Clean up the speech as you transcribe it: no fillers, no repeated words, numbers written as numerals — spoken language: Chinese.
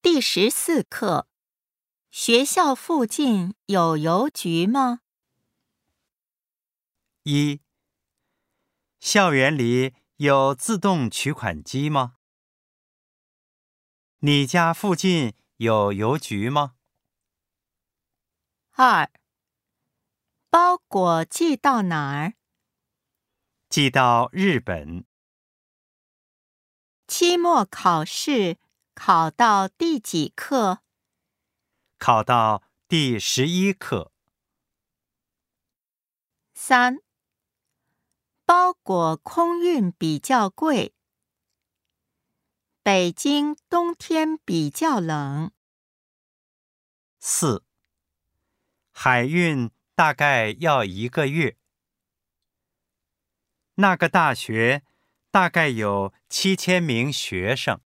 第14课，学校附近有邮局吗 1. 校园里有自动取款机吗？你家附近有邮局吗 ？2. 包裹寄到哪儿？ 寄到日本。 期末考试考到第几课？ 考到第11课。 3. 包裹空运比较贵。北京冬天比较冷。 4. 海运大概要1个月。那个大学大概有7000名学生。